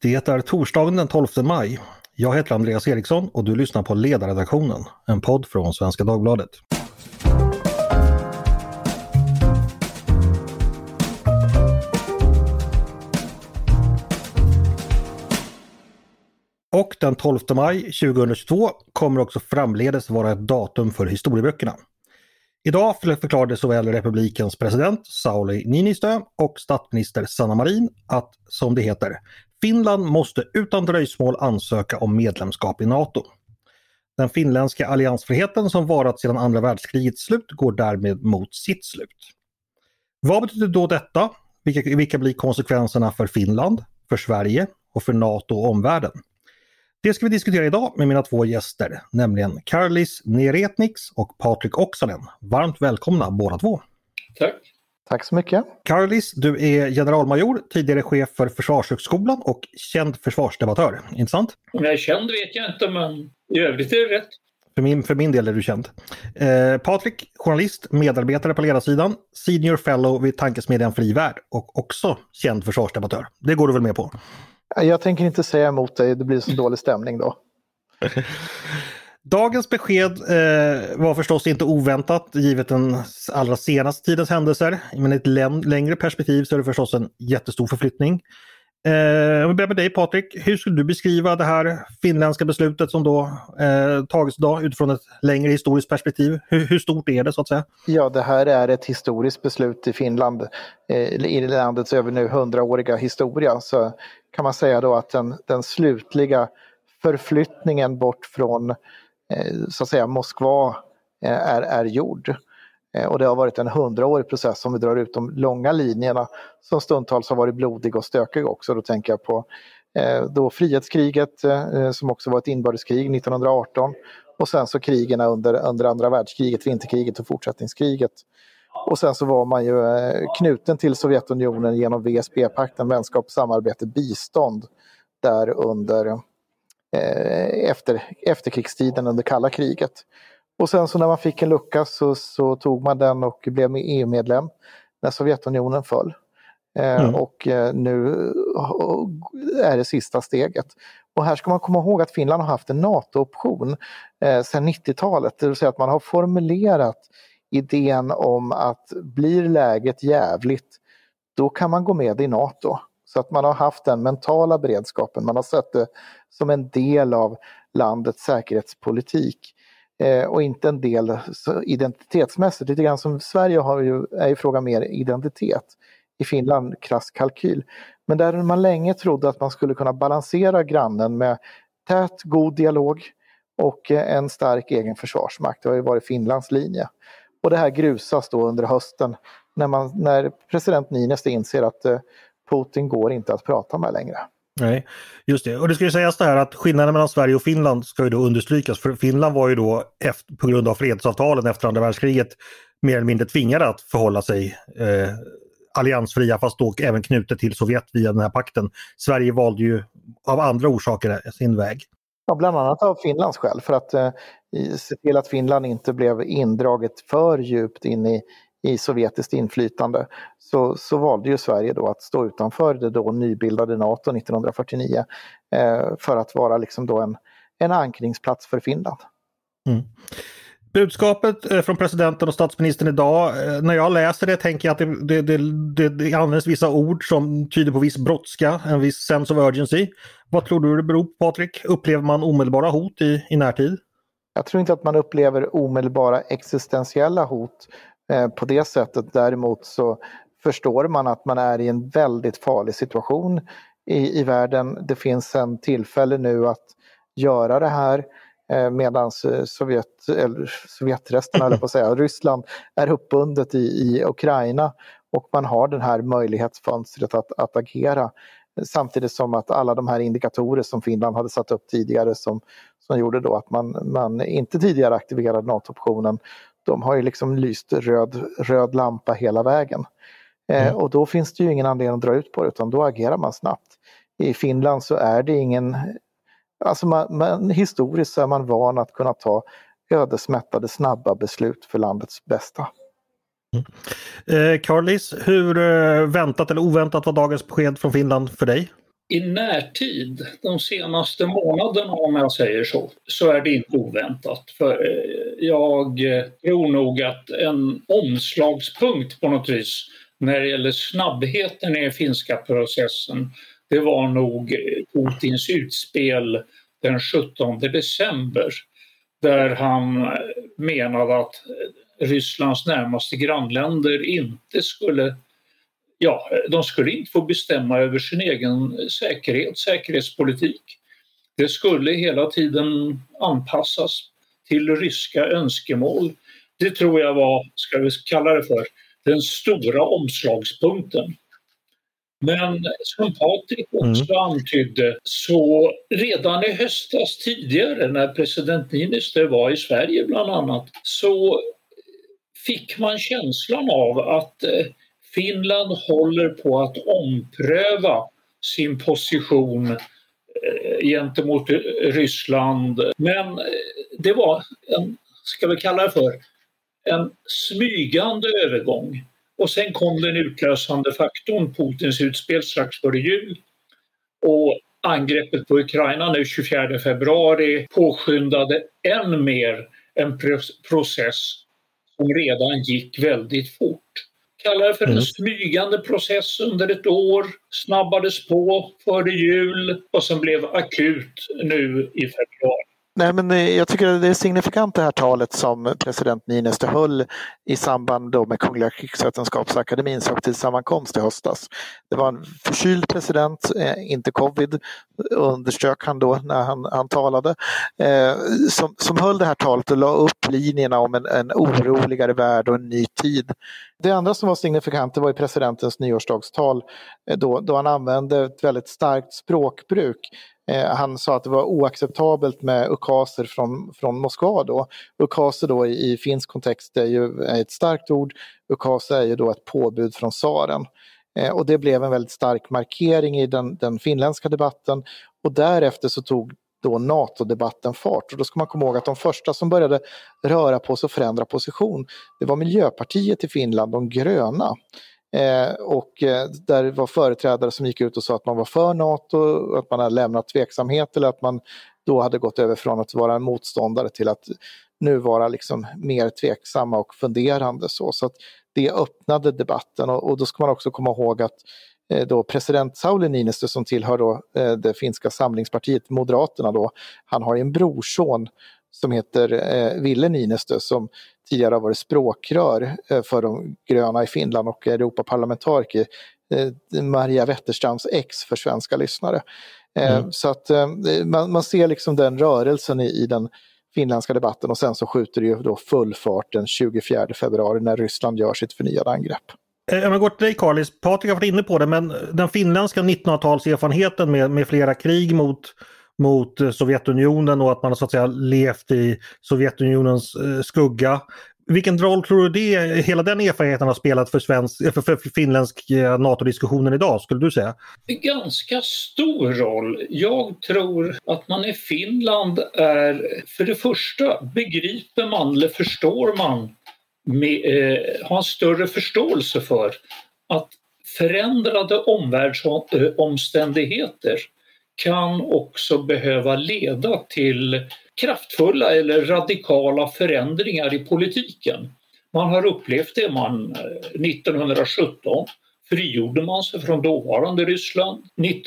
Det är torsdagen den 12 maj. Jag heter Andreas Eriksson och du lyssnar på Ledarredaktionen, en podd från Svenska Dagbladet. Och den 12 maj 2022 kommer också framledes vara ett datum för historieböckerna. Idag förklarade såväl republikens president Sauli Niinistö och statsminister Sanna Marin att, som det heter, Finland måste utan dröjsmål ansöka om medlemskap i NATO. Den finländska alliansfriheten som varat sedan andra världskrigets slut går därmed mot sitt slut. Vad betyder då detta? Vilka blir konsekvenserna för Finland, för Sverige och för NATO och omvärlden? Det ska vi diskutera idag med mina två gäster, nämligen Karlis Neretnieks och Patrik Oksanen. Varmt välkomna båda två. Tack. Tack så mycket. Karlis, du är generalmajor, tidigare chef för Försvarshögskolan och känd försvarsdebattör, inte sant? Om jag är känd vet jag inte, men i övrigt är det rätt. För min del är du känd. Patrik, journalist, medarbetare på ledarsidan, senior fellow vid Tankesmedjan Fri Värld och också känd försvarsdebattör. Det går du väl med på? Jag tänker inte säga emot dig, det blir så dålig stämning då. Dagens besked var förstås inte oväntat givet den allra senaste tidens händelser. Men i ett längre perspektiv så är det förstås en jättestor förflyttning. Om vi börjar med dig Patrik, hur skulle du beskriva det här finländska beslutet som då tagits idag utifrån ett längre historiskt perspektiv? Hur stort är det så att säga? Ja, det här är ett historiskt beslut i Finland, i landets över nu 100-åriga historia. Så kan man säga då att den slutliga förflyttningen bort från så att säga Moskva är gjord. Och det har varit en 100-årig process om vi drar ut de långa linjerna som stundtals har varit blodig och stökig också. Då tänker jag på då frihetskriget som också var ett inbördeskrig 1918 och sen så krigerna under andra världskriget, vinterkriget och fortsättningskriget. Och sen så var man ju knuten till Sovjetunionen genom VSB-pakten, vänskap, samarbete, bistånd där under efterkrigstiden under kalla kriget. Och sen så när man fick en lucka så tog man den och blev EU-medlem när Sovjetunionen föll. Och nu är det sista steget. Och här ska man komma ihåg att Finland har haft en NATO-option sedan 90-talet. Det vill säga att man har formulerat idén om att blir läget jävligt, då kan man gå med i NATO. Så att man har haft den mentala beredskapen. Man har sett det som en del av landets säkerhetspolitik. Och inte en del identitetsmässigt. Lite grann som Sverige är ju fråga mer identitet. I Finland krass kalkyl. Men där man länge trodde att man skulle kunna balansera grannen med tät, god dialog och en stark egen försvarsmakt. Det har ju varit Finlands linje. Och det här grusas då under hösten när president Niinistö inser att Putin går inte att prata med längre. Nej, just det. Och det ska ju sägas det här att skillnaden mellan Sverige och Finland ska ju då understrykas. För Finland var ju då på grund av fredsavtalen efter andra världskriget mer eller mindre tvingade att förhålla sig alliansfria fast då även knutet till Sovjet via den här pakten. Sverige valde ju av andra orsaker sin väg. Ja, bland annat av Finlands skäl för att se till att Finland inte blev indraget för djupt in i sovjetiskt inflytande så valde ju Sverige då att stå utanför det då nybildade NATO 1949 för att vara liksom då en ankringsplats för Finland. Mm. Budskapet från presidenten och statsministern idag, när jag läser det tänker jag att det används vissa ord som tyder på viss brådska, en viss sense of urgency. Vad tror du det beror på, Patrik? Upplever man omedelbara hot i närtid? Jag tror inte att man upplever omedelbara existentiella hot på det sättet. Däremot så förstår man att man är i en väldigt farlig situation i världen. Det finns en tillfälle nu att göra det här medan Sovjetresten, eller på att säga, Ryssland är uppbundet i Ukraina och man har den här möjlighetsfönstret att agera. Samtidigt som att alla de här indikatorer som Finland hade satt upp tidigare som gjorde då att man inte tidigare aktiverade NATO-optionen, de har ju liksom lyst röd lampa hela vägen. Och då finns det ju ingen anledning att dra ut på det, utan då agerar man snabbt. I Finland så är det ingen... Alltså historiskt så är man van att kunna ta ödesmättade snabba beslut för landets bästa. Karlis, hur väntat eller oväntat var dagens besked från Finland för dig? i närtid, de senaste månaderna om jag säger så är det inte oväntat. För jag tror nog att en omslagspunkt på något vis när det gäller snabbheten i den finska processen, det var nog Putins utspel den 17 december där han menade att Rysslands närmaste grannländer inte skulle få bestämma över sin egen säkerhetspolitik. Det skulle hela tiden anpassas till ryska önskemål. Det tror jag var, ska vi kalla det för, den stora omslagspunkten. Men som Patrik också antydde, så redan i höstas tidigare när president Niinistö var i Sverige bland annat, så fick man känslan av att Finland håller på att ompröva sin position gentemot Ryssland. Men det var ska vi kalla det för, en smygande övergång. Och sen kom den utlösande faktorn, Putins utspel strax före jul. Och angreppet på Ukraina nu 24 februari påskyndade än mer en process som redan gick väldigt fort. Kallar det för en smygande process under ett år, snabbades på före jul och sen blev akut nu i februari. Nej, men jag tycker det är signifikant det här talet som president Niinistö höll i samband då med Kungliga krigsvetenskapsakademins högtidssammankomst i höstas. Det var en förkyld president, inte covid, underströk han då när han talade, som höll det här talet och la upp linjerna om en oroligare värld och en ny tid. Det andra som var signifikant, det var i presidentens nyårsdagstal då han använde ett väldigt starkt språkbruk. Han sa att det var oacceptabelt med ukaser från Moskva då. Ukaser då i finsk kontext är ju ett starkt ord. Ukaser är ju då ett påbud från tsaren. Och det blev en väldigt stark markering i den finländska debatten. Och därefter så tog då NATO-debatten fart. Och då ska man komma ihåg att de första som började röra på sig och förändra position, det var Miljöpartiet i Finland, de gröna. Och där var företrädare som gick ut och sa att man var för NATO, att man hade lämnat tveksamhet eller att man då hade gått över från att vara en motståndare till att nu vara liksom mer tveksamma och funderande. Så att det öppnade debatten och då ska man också komma ihåg att då president Sauli Niinistö som tillhör då det finska samlingspartiet Moderaterna då, han har en brorson som heter Ville Niinistö som tidigare har varit språkrör för de gröna i Finland och Europaparlamentariker, Maria Wetterstrands ex för svenska lyssnare. Så att man ser liksom den rörelsen i den finländska debatten och sen så skjuter det ju då full fart den 24 februari när Ryssland gör sitt förnyade angrepp. Jag går till dig Carlis, Patrik har varit inne på det, men den finländska 1900-talserfarenheten med flera krig mot Sovjetunionen och att man så att säga levt i Sovjetunionens skugga. Vilken roll tror du hela den erfarenheten har spelat för finländsk NATO-diskussionen idag, skulle du säga? Ganska stor roll. Jag tror att man i Finland är, för det första begriper man eller förstår man, har en större förståelse för att förändrade omvärldsomständigheter kan också behöva leda till kraftfulla eller radikala förändringar i politiken. Man har upplevt det 1917 frigjorde man sig från dåvarande Ryssland.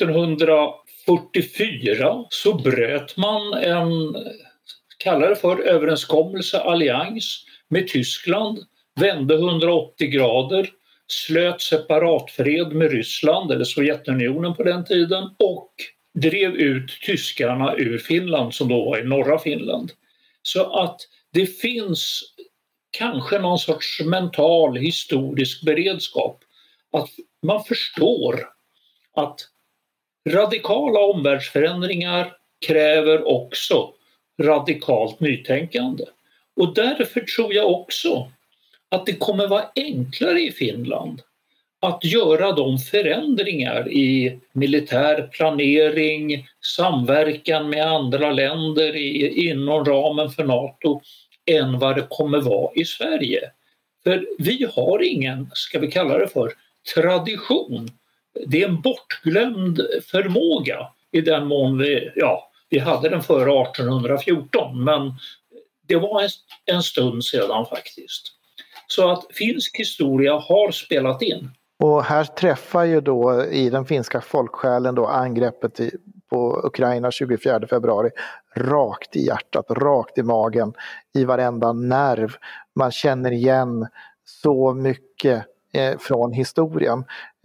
1944 så bröt man en, kallar det för överenskommelse, allians med Tyskland, vände 180 grader, slöt separatfred med Ryssland eller Sovjetunionen på den tiden och drev ut tyskarna ur Finland som då var i norra Finland. Så att det finns kanske någon sorts mental historisk beredskap att man förstår att radikala omvärldsförändringar kräver också radikalt nytänkande. Och därför tror jag också att det kommer vara enklare i Finland att göra de förändringar i militär planering, samverkan med andra länder inom ramen för NATO än vad det kommer vara i Sverige. För vi har ingen, ska vi kalla det för, tradition Det är en bortglömd förmåga i den mån vi hade den före 1814, men det var en stund sedan faktiskt. Så att finsk historia har spelat in. Och här träffar ju då i den finska folksjälen då angreppet på Ukraina 24 februari rakt i hjärtat, rakt i magen, i varenda nerv. Man känner igen så mycket från historien.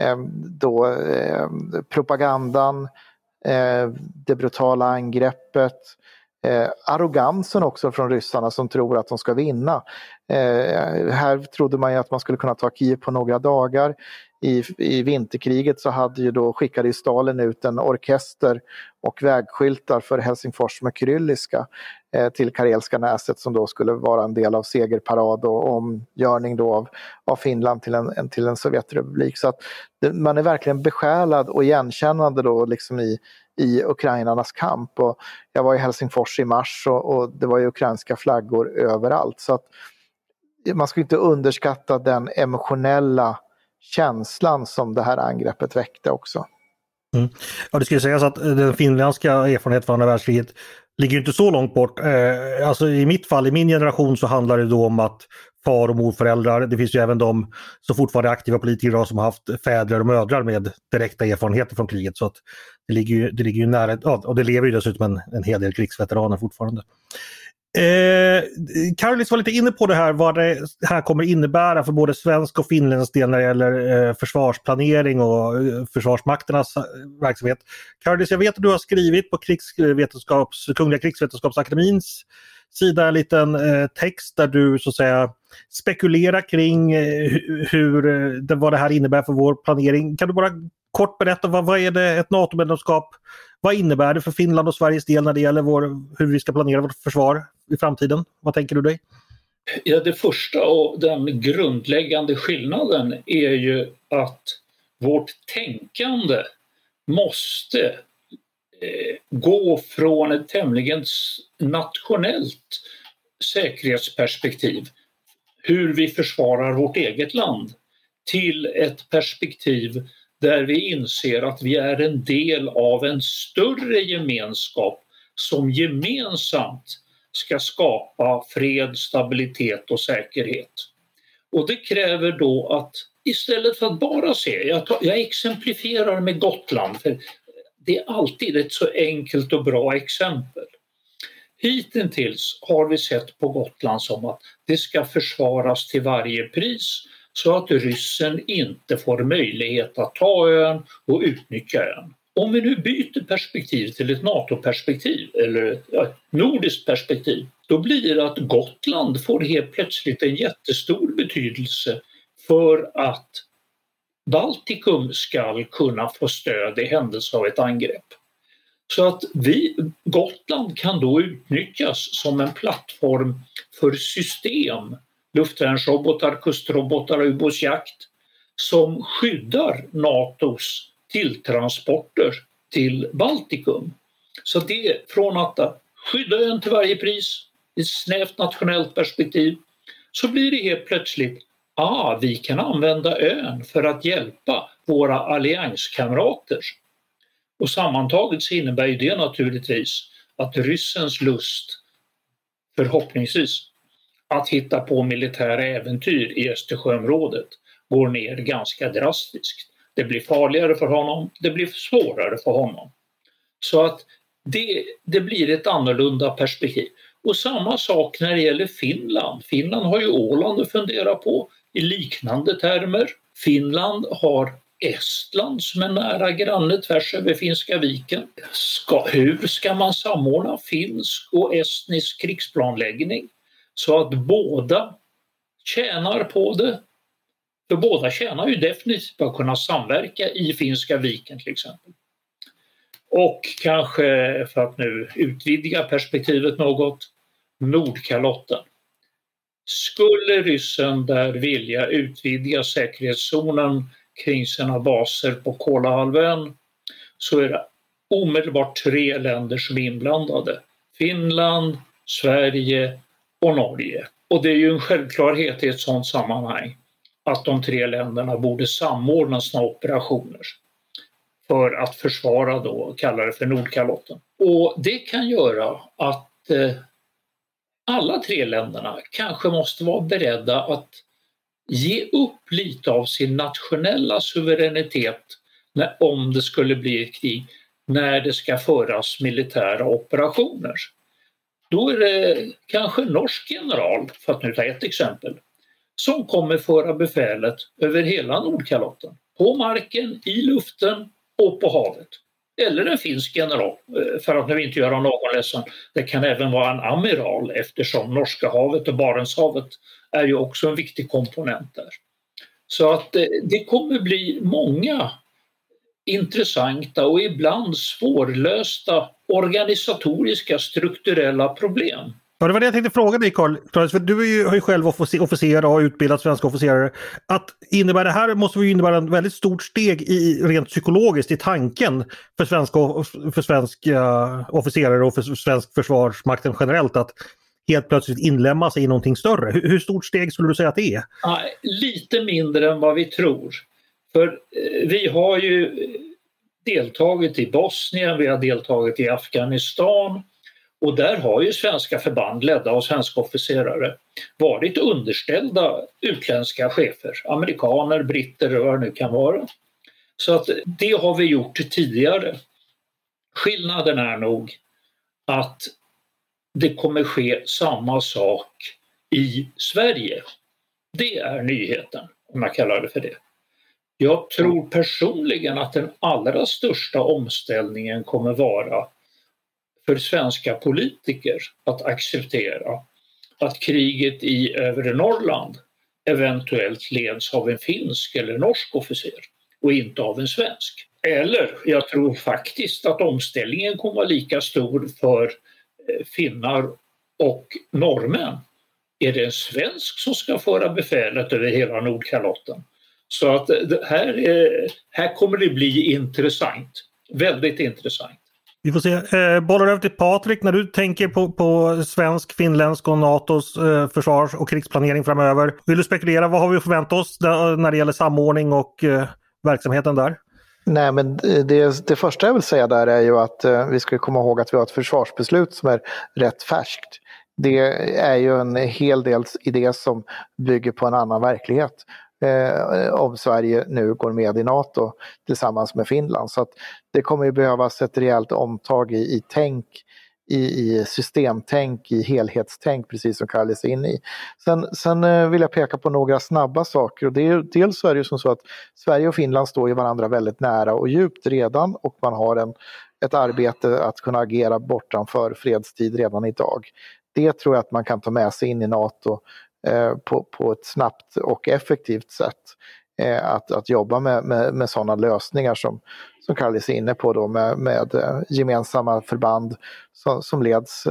Propagandan, det brutala angreppet, arrogansen också från ryssarna som tror att de ska vinna. Här trodde man ju att man skulle kunna ta Kiev på några dagar. I vinterkriget så skickade ju Stalin ut en orkester och vägskyltar för Helsingfors med kyrilliska till Karelska näset som då skulle vara en del av segerparad och omgörning då av Finland till en Sovjetrepublik. Så att man är verkligen besjälad och igenkännande då liksom i ukrainarnas kamp. Och jag var i Helsingfors i mars och det var ju ukrainska flaggor överallt. Så att man ska inte underskatta den emotionella känslan som det här angreppet väckte också. Ja, det skulle sägas att den finländska erfarenheten från andra världskriget ligger inte så långt bort. Alltså i mitt fall, i min generation så handlar det då om att far- och morföräldrar, det finns ju även de som fortfarande är aktiva politiker idag som har haft fäder och mödrar med direkta erfarenheter från kriget. Så att det ligger ju nära, och det lever ju dessutom en hel del krigsveteraner fortfarande. Karolis var lite inne på det här, vad det här kommer innebära för både svensk och finländsk del när det gäller försvarsplanering och försvarsmakternas verksamhet. Karolis, jag vet att du har skrivit på Kungliga krigsvetenskapsakademins sida en liten text där du så att säga spekulerar kring vad det här innebär för vår planering. Kan du bara kort berätta vad är det ett NATO-medlemskap, vad innebär det för Finland och Sveriges del när det gäller hur vi ska planera vårt försvar i framtiden? Vad tänker du dig? Ja, det första och den grundläggande skillnaden är ju att vårt tänkande måste gå från ett tämligen nationellt säkerhetsperspektiv, hur vi försvarar vårt eget land, till ett perspektiv där vi inser att vi är en del av en större gemenskap som gemensamt ska skapa fred, stabilitet och säkerhet. Och det kräver då att istället för att bara se, jag exemplifierar med Gotland, för det är alltid ett så enkelt och bra exempel. Hittills har vi sett på Gotland som att det ska försvaras till varje pris så att ryssen inte får möjlighet att ta ön och utnyttja ön. Om vi nu byter perspektiv till ett NATO-perspektiv eller nordiskt perspektiv, då blir det att Gotland får helt plötsligt en jättestor betydelse för att Baltikum ska kunna få stöd i händelse av ett angrepp. Så att Gotland kan då utnyttjas som en plattform för system, luftvärnsrobotar, kustrobotar och ubåtsjakt som skyddar NATOs tilltransporter till Baltikum. Så det från att skydda ön till varje pris i ett snävt nationellt perspektiv så blir det helt plötsligt vi kan använda ön för att hjälpa våra allianskamrater. Och sammantaget så innebär ju det naturligtvis att ryssens lust förhoppningsvis att hitta på militära äventyr i Östersjöområdet går ner ganska drastiskt. Det blir farligare för honom, det blir svårare för honom. Så att det blir ett annorlunda perspektiv. Och samma sak när det gäller Finland. Finland har ju Åland att fundera på i liknande termer. Finland har Estland som är nära granne tvärs över Finska viken. Hur ska man samordna finsk och estnisk krigsplanläggning så att båda tjänar på det? För båda tjänar ju definitivt på att kunna samverka i Finska viken till exempel. Och kanske för att nu utvidga perspektivet något, Nordkalotten. Skulle ryssen där vilja utvidga säkerhetszonen kring sina baser på Kolahalvön så är det omedelbart 3 länder som är inblandade. Finland, Sverige och Norge. Och det är ju en självklarhet i ett sådant sammanhang att de 3 länderna borde samordna sina operationer. för att försvara då, kallar det för Nordkalotten. Och det kan göra att alla tre länderna kanske måste vara beredda att ge upp lite av sin nationella suveränitet om det skulle bli ett krig, när det ska föras militära operationer. Då är det kanske en norsk general, för att nu ta ett exempel, som kommer föra befälet över hela Nordkalotten. På marken, i luften och på havet. Eller en finsk general, för att nu inte göra någon ledsen. Det kan även vara en amiral, eftersom Norska havet och Barentshavet är ju också en viktig komponent där. Så att det kommer bli många intressanta och ibland svårlösta organisatoriska strukturella problem. Ja, det var det jag tänkte fråga dig, Carl. För du har ju själv officer och har utbildat svenska officerare. Att innebär det här måste ju innebära ett väldigt stort steg rent psykologiskt i tanken för svenska officerare och för svensk försvarsmakten generellt, att helt plötsligt inlämna sig i någonting större. Hur stort steg skulle du säga att det är? Lite mindre än vad vi tror. För vi har ju deltagit i Bosnien, vi har deltagit i Afghanistan, och där har ju svenska förband ledda av svenska officerare varit underställda utländska chefer, amerikaner, britter och vad det nu kan vara. Så att det har vi gjort tidigare. Skillnaden är nog att det kommer ske samma sak i Sverige. Det är nyheten, om jag kallar det för det. Jag tror personligen att den allra största omställningen kommer vara för svenska politiker att acceptera att kriget i övre Norrland eventuellt leds av en finsk eller norsk officer och inte av en svensk. Eller jag tror faktiskt att omställningen kommer vara lika stor för finnar och norrmän. Är det en svensk som ska föra befälet över hela Nordkalotten? Så att här kommer det bli intressant. Väldigt intressant. Vi får se. Bollar över till Patrik. När du tänker på svensk, finländsk och NATOs försvars- och krigsplanering framöver. Vill du spekulera? Vad har vi förväntat oss när det gäller samordning och verksamheten där? Nej, men det första jag vill säga där är ju att vi ska komma ihåg att vi har ett försvarsbeslut som är rätt färskt. Det är ju en hel del idé som bygger på en annan verklighet. Om Sverige nu går med i NATO tillsammans med Finland. Så att det kommer ju behövas ett rejält omtag i tänk, i systemtänk, i helhetstänk, precis som Carlis är inne i. Sen vill jag peka på några snabba saker. Och dels så är det ju som så att Sverige och Finland står ju varandra väldigt nära och djupt redan, och man har ett arbete att kunna agera bortanför fredstid redan idag. Det tror jag att man kan ta med sig in i NATO på ett snabbt och effektivt sätt, att jobba med sådana lösningar som Carlis är inne på då, med gemensamma förband som leds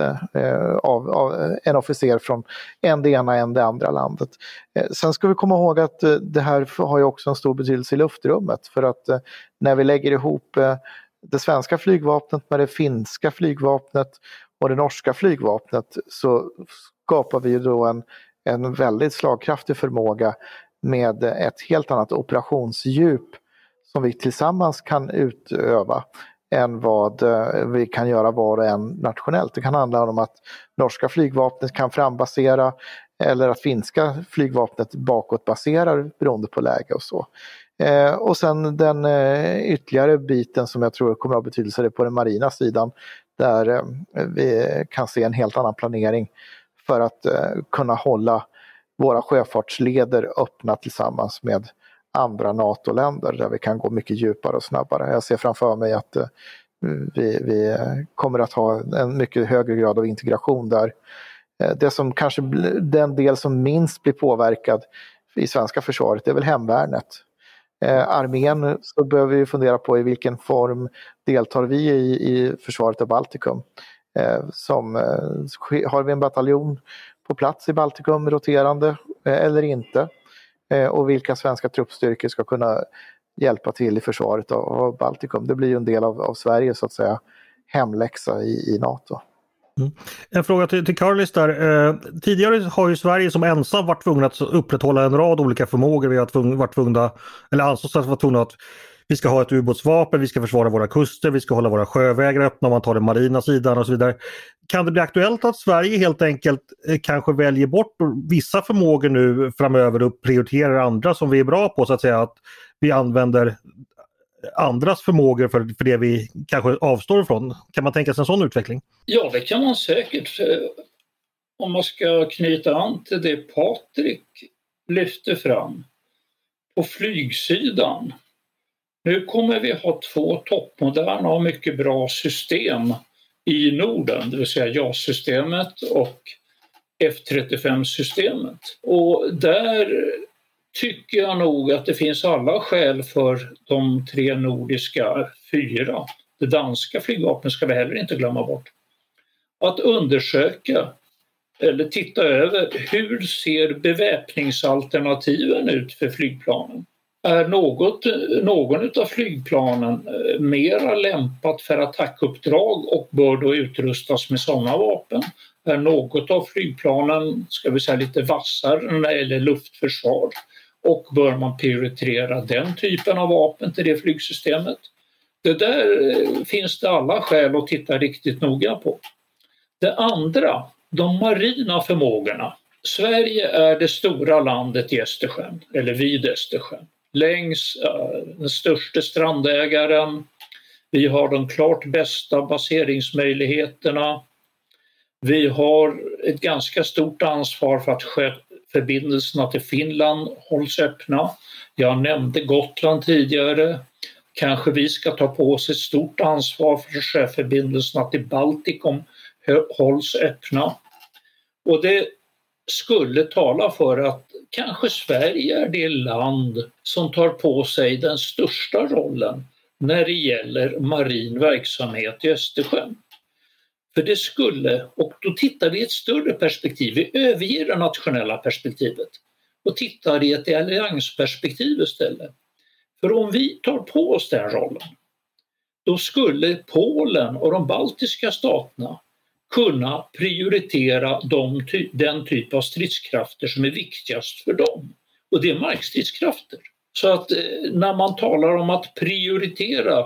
av en officer från en det ena än det andra landet. Sen ska vi komma ihåg att det här har ju också en stor betydelse i luftrummet, för att när vi lägger ihop det svenska flygvapnet med det finska flygvapnet och det norska flygvapnet, så skapar vi ju då en väldigt slagkraftig förmåga med ett helt annat operationsdjup som vi tillsammans kan utöva än vad vi kan göra var och en nationellt. Det kan handla om att norska flygvapnet kan frambasera, eller att finska flygvapnet bakåtbaserar beroende på läge och så. Och sen den ytterligare biten som jag tror kommer att ha betydelse på den marina sidan, där vi kan se en helt annan planering för att kunna hålla våra sjöfartsleder öppna tillsammans med andra NATO-länder, där vi kan gå mycket djupare och snabbare. Jag ser framför mig att vi kommer att ha en mycket högre grad av integration där. Det som kanske den del som minst blir påverkad i svenska försvaret är väl hemvärnet. Armén, så behöver vi fundera på i vilken form deltar vi i försvaret av Baltikum. Har vi en bataljon på plats i Baltikum roterande eller inte? Och vilka svenska truppstyrkor ska kunna hjälpa till i försvaret av Baltikum? Det blir ju en del av Sverige, så att säga, hemläxa i NATO. Mm. En fråga till Carlis där. Tidigare har ju Sverige som ensam varit tvungen att upprätthålla en rad olika förmågor. Vi har varit tvungna, eller ansågs att vara tvungna att vi ska ha ett ubåtsvapen, vi ska försvara våra kuster, vi ska hålla våra sjövägar öppna om man tar den marina sidan och så vidare. Kan det bli aktuellt att Sverige helt enkelt kanske väljer bort vissa förmågor nu framöver och prioriterar andra som vi är bra på, så att säga, att vi använder andras förmågor för det vi kanske avstår ifrån? Kan man tänka sig en sån utveckling? Ja, det kan man säkert. Om man ska knyta an till det Patrik lyfte fram på flygsidan. Nu kommer vi ha 2 toppmoderna och mycket bra system i Norden, det vill säga JAS-systemet och F-35-systemet. Och där tycker jag nog att det finns alla skäl för de 3 nordiska 4. Det danska flygvapnet ska vi heller inte glömma bort. Att undersöka eller titta över hur ser beväpningsalternativen ut för flygplanen. Är någon av flygplanen mera lämpat för attackuppdrag och bör då utrustas med sådana vapen? Är något av flygplanen, ska vi säga, lite vassare när det gäller luftförsvar? Och bör man prioritera den typen av vapen till det flygsystemet? Det där finns det alla skäl att titta riktigt noga på. Det andra, de marina förmågorna. Sverige är det stora landet i Östersjön, eller vid Östersjön. Längs den största strandägaren. Vi har de klart bästa baseringsmöjligheterna. Vi har ett ganska stort ansvar för att förbindelserna till Finland hålls öppna. Jag nämnde Gotland tidigare. Kanske vi ska ta på oss ett stort ansvar för att sjöförbindelserna till Baltikum hålls öppna. Och det skulle tala för att kanske Sverige är det land som tar på sig den största rollen när det gäller marin verksamhet i Östersjön. För det skulle, och då tittar vi i ett större perspektiv, vi överger det nationella perspektivet och tittar i ett alliansperspektiv istället. För om vi tar på oss den rollen, då skulle Polen och de baltiska staterna kunna prioritera den typ av stridskrafter som är viktigast för dem. Och det är markstridskrafter. Så att när man talar om att prioritera,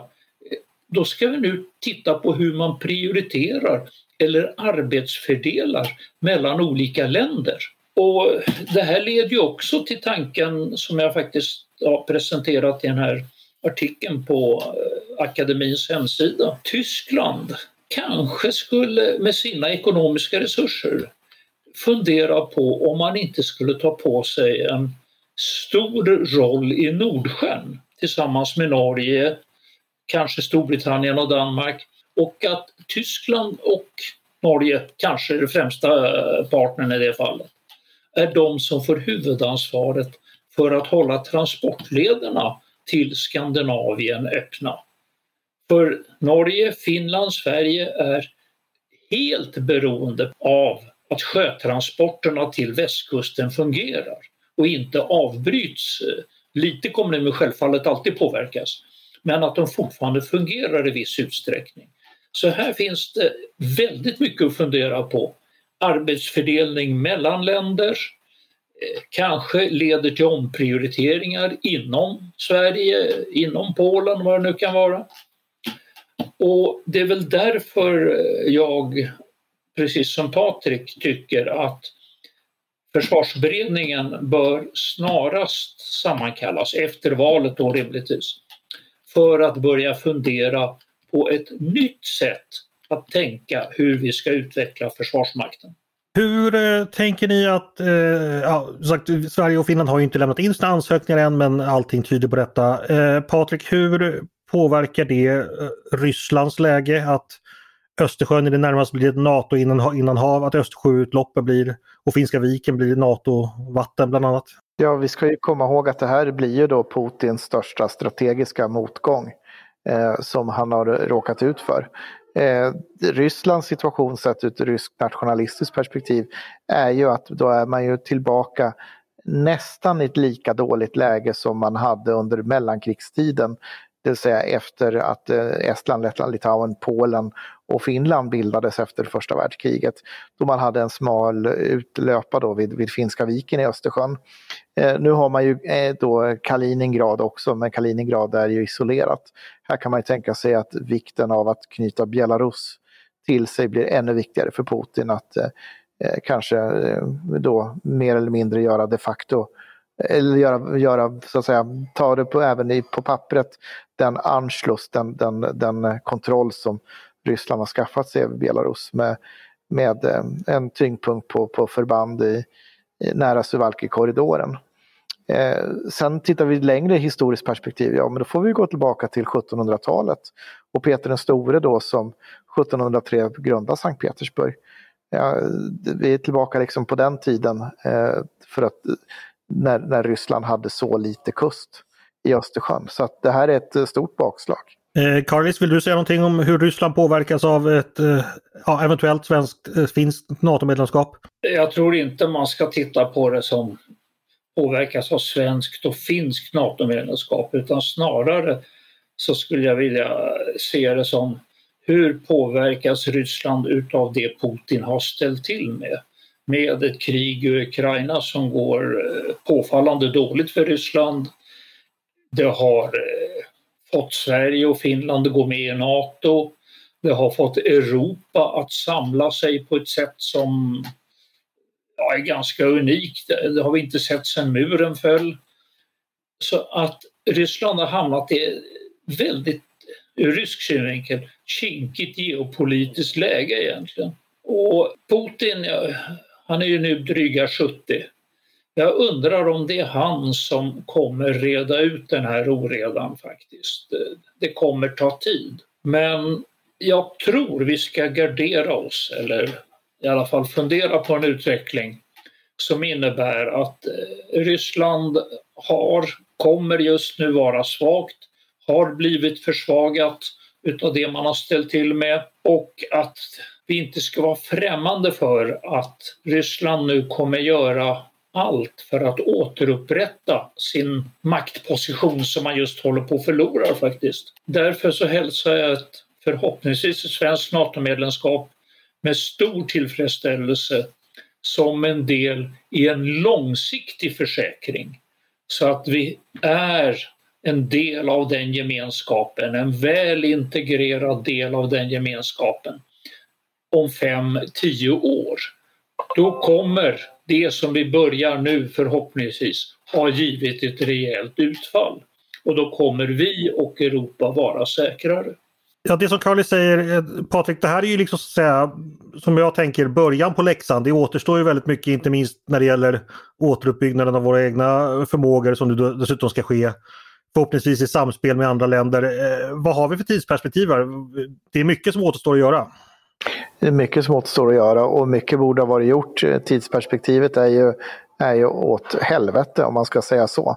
då ska vi nu titta på hur man prioriterar eller arbetsfördelar mellan olika länder. Och det här leder ju också till tanken som jag faktiskt har presenterat i den här artikeln på akademins hemsida. Tyskland kanske skulle med sina ekonomiska resurser fundera på om man inte skulle ta på sig en stor roll i Nordsjön tillsammans med Norge, kanske Storbritannien och Danmark, och att Tyskland och Norge, kanske det främsta partnern i det fallet, är de som får huvudansvaret för att hålla transportlederna till Skandinavien öppna. För Norge, Finland, Sverige är helt beroende av att sjötransporterna till västkusten fungerar och inte avbryts. Lite kommer det självfallet alltid påverkas, men att de fortfarande fungerar i viss utsträckning. Så här finns det väldigt mycket att fundera på. Arbetsfördelning mellan länder, kanske leder till omprioriteringar inom Sverige, inom Polen, vad det nu kan vara. Och det är väl därför jag, precis som Patrik, tycker att försvarsberedningen bör snarast sammankallas efter valet då rimligtvis, för att börja fundera på ett nytt sätt att tänka hur vi ska utveckla Försvarsmakten. Hur tänker ni att, sagt, Sverige och Finland har ju inte lämnat in sina ansökningar än, men allting tyder på detta. Patrik, hur påverkar det Rysslands läge att Östersjön i det närmaste blir ett NATO innanhav, att Östersjöutloppet blir och Finska viken blir NATO-vatten bland annat? Ja, vi ska ju komma ihåg att det här blir ju då Putins största strategiska motgång som han har råkat ut för. Rysslands situation sett ur ett ryskt nationalistiskt perspektiv är ju att då är man ju tillbaka nästan i ett lika dåligt läge som man hade under mellankrigstiden Det vill säga efter att Estland, Lettland, Litauen, Polen och Finland bildades efter första världskriget. Då man hade en smal utlöpa då vid Finska viken i Östersjön. Nu har man ju då Kaliningrad också, men Kaliningrad är ju isolerat. Här kan man ju tänka sig att vikten av att knyta Belarus till sig blir ännu viktigare för Putin, att kanske då mer eller mindre göra de facto, eller göra så att säga, ta det även på pappret, den Anschluss, den kontroll som Ryssland har skaffat sig över Belarus med en tyngdpunkt på förband nära Suwalki-korridoren. Sen tittar vi längre historiskt perspektiv, ja men då får vi gå tillbaka till 1700-talet och Peter den store då som 1703 grundade Sankt Petersburg. Ja, vi är tillbaka liksom på den tiden för att när Ryssland hade så lite kust i Östersjön. Så att det här är ett stort bakslag. Carlis, vill du säga någonting om hur Ryssland påverkas av ett eventuellt finskt NATO-medlemskap? Jag tror inte man ska titta på det som påverkas av svenskt och finskt NATO-medlemskap, utan snarare så skulle jag vilja se det som hur påverkas Ryssland utav det Putin har ställt till med ett krig i Ukraina som går påfallande dåligt för Ryssland. Det har fått Sverige och Finland att gå med i NATO. Det har fått Europa att samla sig på ett sätt som är ganska unikt. Det har vi inte sett sedan muren föll. Så att Ryssland har hamnat i väldigt, ur rysk synvinkel, kinkigt geopolitiskt läge egentligen. Och Putin, han är ju nu dryga 70. Jag undrar om det är han som kommer reda ut den här oredan faktiskt. Det kommer ta tid. Men jag tror vi ska gardera oss, eller i alla fall fundera på en utveckling som innebär att Ryssland kommer just nu vara svagt, har blivit försvagat utav det man har ställt till med, och att vi inte ska vara främmande för att Ryssland nu kommer göra allt för att återupprätta sin maktposition som man just håller på att förlora faktiskt. Därför så hälsar jag ett förhoppningsvis ett svenskt NATO-medlemskap med stor tillfredsställelse som en del i en långsiktig försäkring, så att vi är en del av den gemenskapen, en väl integrerad del av den gemenskapen om 5-10 år. Då kommer det som vi börjar nu förhoppningsvis ha givit ett rejält utfall, och då kommer vi och Europa vara säkrare. Ja, det som Carly säger, Patrik, det här är ju liksom så att säga, som jag tänker, början på läxan. Det återstår ju väldigt mycket, inte minst när det gäller återuppbyggnaden av våra egna förmågor som nu dessutom ska ske förhoppningsvis i samspel med andra länder. Vad har vi för tidsperspektiv här? Det är mycket som återstår att göra. Det är mycket som återstår att göra och mycket borde ha varit gjort. Tidsperspektivet är ju åt helvete om man ska säga så.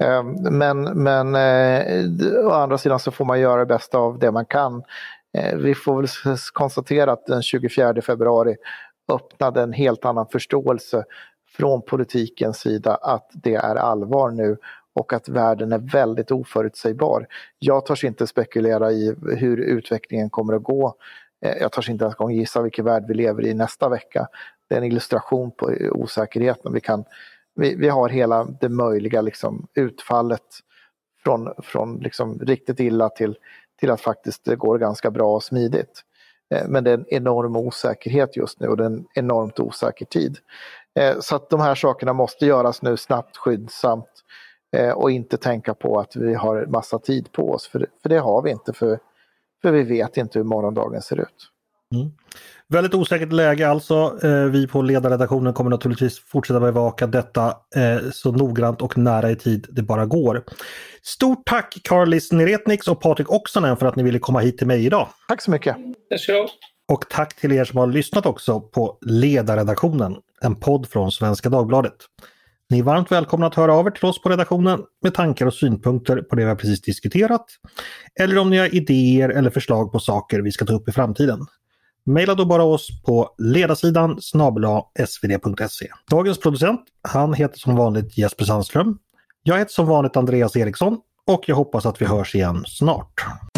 Men å andra sidan så får man göra det bästa av det man kan. Vi får väl konstatera att den 24 februari öppnade en helt annan förståelse från politikens sida att det är allvar nu och att världen är väldigt oförutsägbar. Jag törs inte spekulera i hur utvecklingen kommer att gå. Jag törs inte ens gissa vilken värld vi lever i nästa vecka. Det är en illustration på osäkerheten. Vi har hela det möjliga liksom, utfallet från liksom, riktigt illa till att faktiskt det går ganska bra och smidigt. Men det är en enorm osäkerhet just nu och det är en enormt osäker tid. Så att de här sakerna måste göras nu snabbt, skyndsamt och inte tänka på att vi har massa tid på oss. För det har vi inte, för vi vet inte hur morgondagen ser ut. Mm. Väldigt osäkert läge alltså. Vi på ledarredaktionen kommer naturligtvis fortsätta bevaka detta så noggrant och nära i tid det bara går. Stort tack Carlis Neretniks och Patrik Oksanen för att ni ville komma hit till mig idag. Tack så mycket. Och tack till er som har lyssnat också på ledarredaktionen, en podd från Svenska Dagbladet. Ni är varmt välkomna att höra av er till oss på redaktionen med tankar och synpunkter på det vi har precis diskuterat. Eller om ni har idéer eller förslag på saker vi ska ta upp i framtiden. Maila då bara oss på ledarsidan@svd.se. Dagens producent, han heter som vanligt Jesper Sandström. Jag heter som vanligt Andreas Eriksson och jag hoppas att vi hörs igen snart.